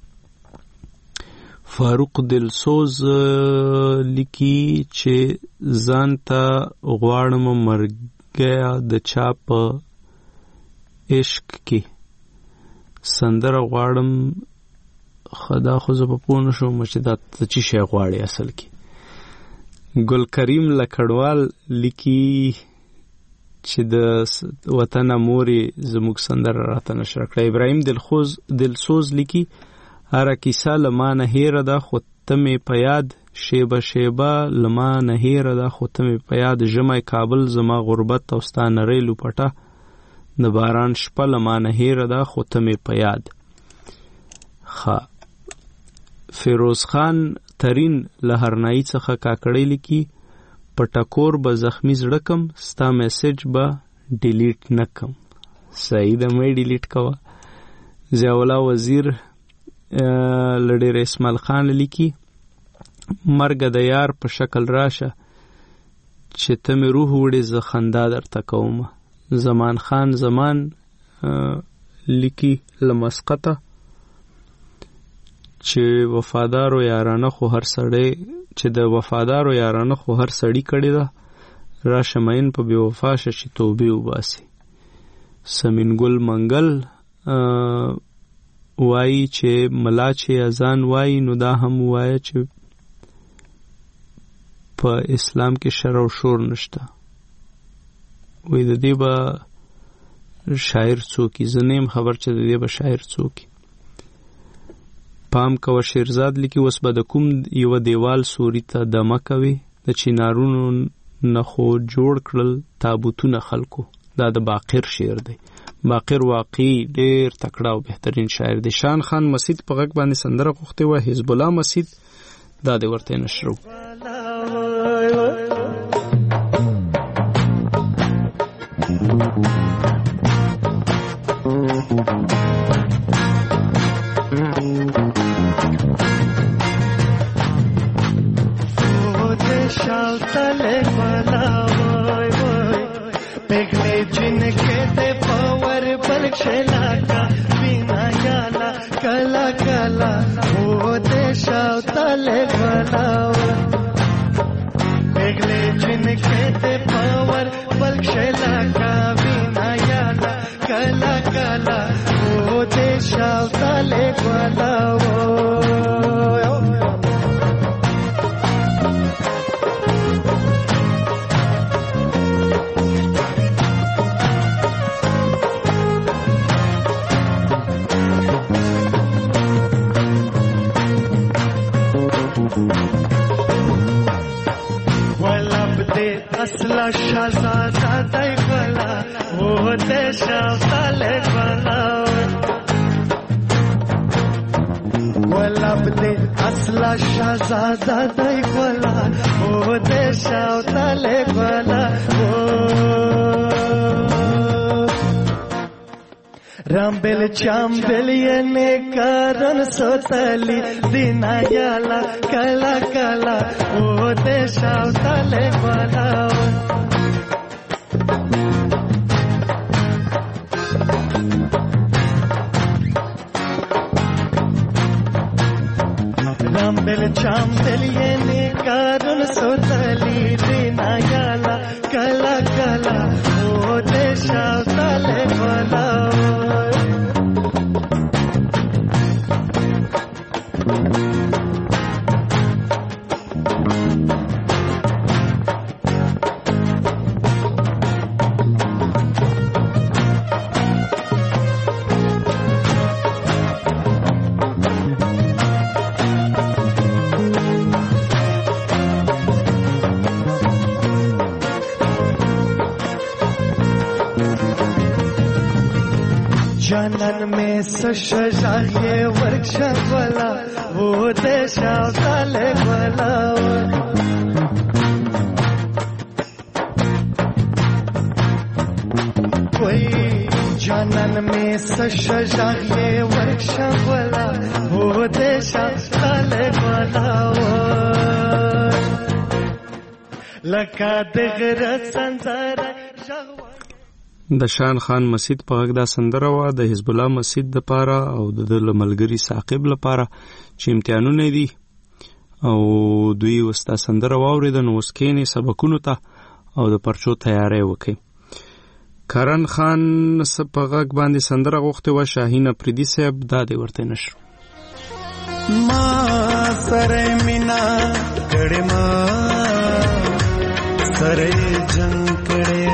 فاروق دلسوز لیکي چې ځان ته غواړم مرګیا د چا په عشق کې، سندره غواړم خدا خو زه په پوه نه شوم چې دا څه شی غواړي اصل کې. ګل کریم لکړوال لیکي چې د وطن مورې زموږ سندره راته نشر کړه. ابراهیم دلخوز دلسوز لیکي هره کیسه له ما نه هیره ده خو ته مې په یاد، شیبه شیبه له ما نه هیره ده خو ته مې په یاد، ژمی کابل زما غربت او ستا نری لوپټه، د باران شپه له ما نه هیره ده خو ته مې په یاد. ښه. فیروز خان ترین له هرنایي څخه کاکړی لیکي په ټکور به زخمی زړه کم، ستا میسج به ډیلیټ نه کم. صحیح ده، مې ډیلیټ کوه. ضیاء الله وزیر له ډېر اسماعیل خان لیکي مرګه د یار په شکل راشه چې ته مې روح وړې زه خندا درته کومه. زمان خان زمان لیکي له مسقطه چې وفادارو یارانه خو هر سړی چې د وفادارو یارانه خو هر سړی کړی ده، راشه مین په بې وفا شه چې توبې وباسي. سمین ګل منګل وایي چې ملا چې اذان وایي نو دا هم وایي چې په اسلام کې شر او شور نشته. وایي د دې به شاعر څوکي، زه نه یم خبر چې د دې به شاعر څوکي. پام کوه شیرزاد لیکي اوس به د کوم یوه دیوال سوري ته دمه کوي، د چینارونو نه خو جوړ کړل تابوتونه خلکو. دا د باقر شعر دی. باقر واقعي ډېر تکړه او بهترین شاعر دی. شان خان مسید په غږ باندې سندره غوښتې وه، حزب الله مسید دا دې ورته نشرو. कला कला वो देशा तले बनावा बेगले जिनके ते पावर बलशेला का बिना याला कला कला वो देशा तले बनावा Thank you. اصلا شهزاده دی گلا او دیش افتاله گلا گلاب دی اصلا شهزاده دی گلا او دیش افتاله گلا رامبل چامبل یې کارن سوتلی دینا یالا کلا کلا او دې شاوتله والا رامبل چامبل یې کارن سوتلی دینا یالا کلا کلا او دې شاوتله والا जानन में सशागे वर्कशॉप वाला वो देशा वाले वाला कोई जानन में सशागे वर्कशॉप वाला वो देशा वाले वाला लका दगर संसार د شان خان مسجد په غږ دا سندره وه د حزب الله مسجد دپاره او د ده له ملګري ثاقب لپاره چې امتحانونه دي او دوی اوس دا سندره واورېده نو اوس کښېنې سبقونو ته او د پرچو تیاری وکړئ. کرن خان په غږ باندې سندره غوښتې وه شاهین افریدي صاحب دا دې ورته نشو ما سره مینا کړې ما سره جنگ کړې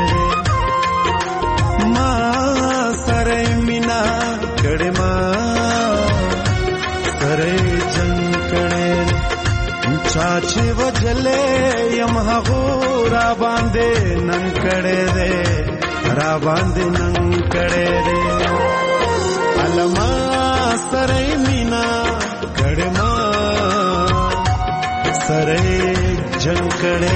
سره مینا کړه ما سره جنگ کړه چاچې وجلې یم هغه را باندې نن کړه دې را باندې نن کړه دې علما سره مینا کړه ما سره جنگ کړه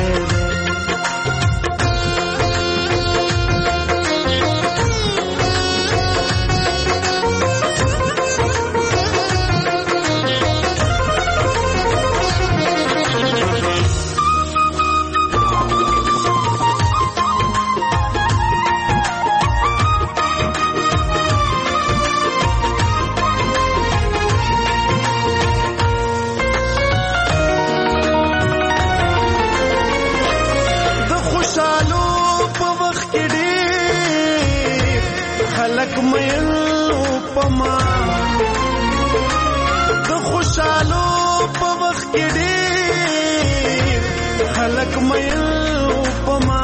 د خوشالو په وخت کې ډېر خلک مېل پما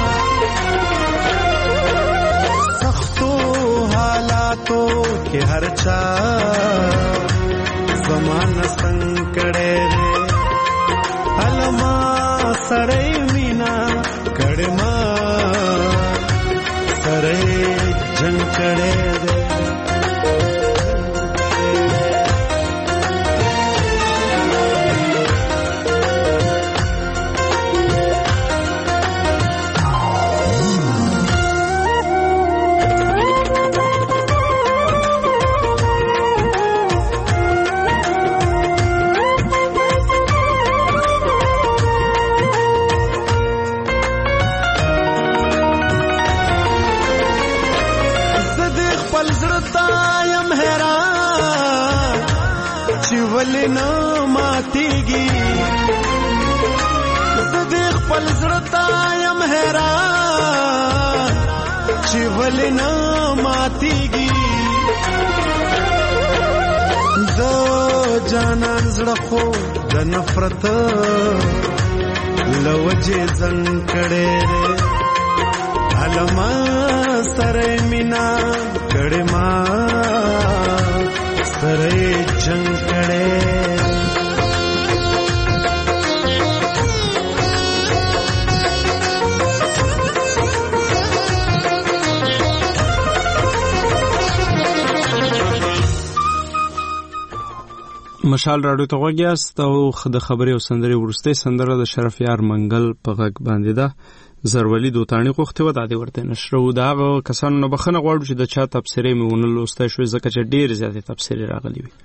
سختو حالاتو کې هر چا زمانه څنګه کړې علما سره مینا کړه ما سره جنگ کړه ولنا ماتيږي زه خپل زړه ته یم حیران چې ولنا ماتيږي زه جانان زړه خو د نفرت لوجه زنګ کړي علما سره مینا کړي ما سره جنگ کړي مشال راډیو ته غوږ یاست او د خبرې او سندرې وروستۍ سندره د شرفیار منګل په غږ باندې ده. زرولي دوتاڼي غوښتې وه، دا دې ورته نشرو. د هغه کسانو نه بخښنه غواړو چې د چا تبصرې مې ونه لوستی شوې، ځکه چې ډېرې زیاتې تبصرې راغلي وي.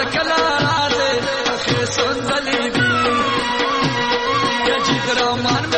Rahman